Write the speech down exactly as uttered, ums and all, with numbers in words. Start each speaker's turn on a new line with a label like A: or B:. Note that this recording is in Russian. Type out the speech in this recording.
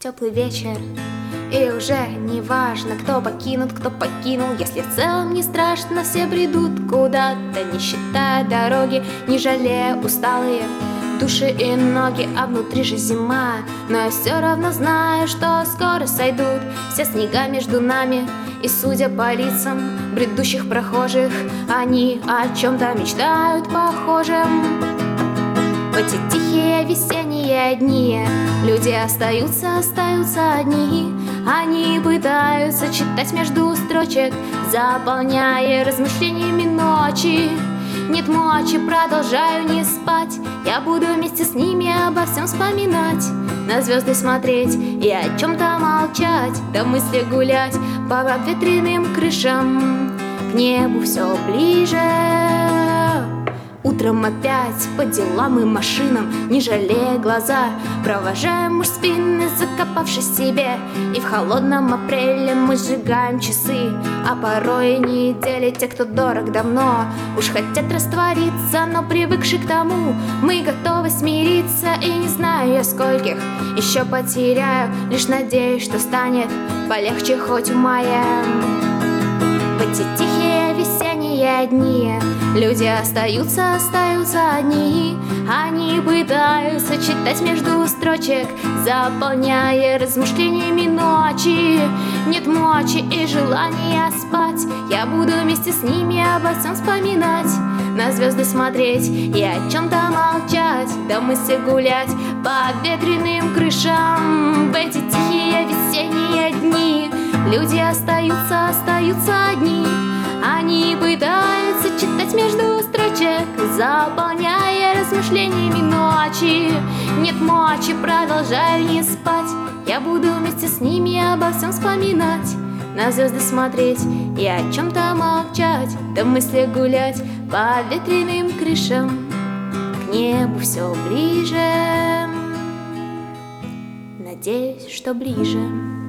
A: теплый вечер, и уже не важно, кто покинут, кто покинул. Если в целом не страшно, все бредут куда-то, не считая дороги, не жалея усталые души и ноги. А внутри же зима, но я все равно знаю, что скоро сойдут все снега между нами. И судя по лицам бредущих прохожих, они о чем-то мечтают похожим. В эти тихие весенние дни люди остаются, остаются одни. Они пытаются читать между строчек, заполняя размышлениями ночи. Нет мочи, продолжаю не спать, я буду вместе с ними обо всем вспоминать, на звезды смотреть и о чем-то молчать, до мысли гулять по обветренным крышам, к небу все ближе. Утром опять по делам и машинам, не жалея глаза, провожаем муж спины, закопавшись себе. И в холодном апреле мы сжигаем часы, а порой и недели. Те, кто дорог давно, уж хотят раствориться, но привыкши к тому, мы готовы смириться. И не знаю я скольких еще потеряю, лишь надеюсь, что станет полегче хоть в мае. В эти тихие весенние дни люди остаются, остаются одни. Они пытаются читать между строчек, заполняя размышлениями ночи. Нет мочи и желания спать, я буду вместе с ними обо всем вспоминать, на звезды смотреть и о чем-то молчать, до мысли гулять по ветреным крышам. В эти тихие весенние дни люди остаются, остаются одни. Они пытаются читать между строчек, заполняя размышлениями ночи. Нет мочи, продолжаю не спать, я буду вместе с ними обо всем вспоминать, на звезды смотреть и о чем-то молчать, до мысли гулять по ветреным крышам, к небу все ближе. Надеюсь, что ближе.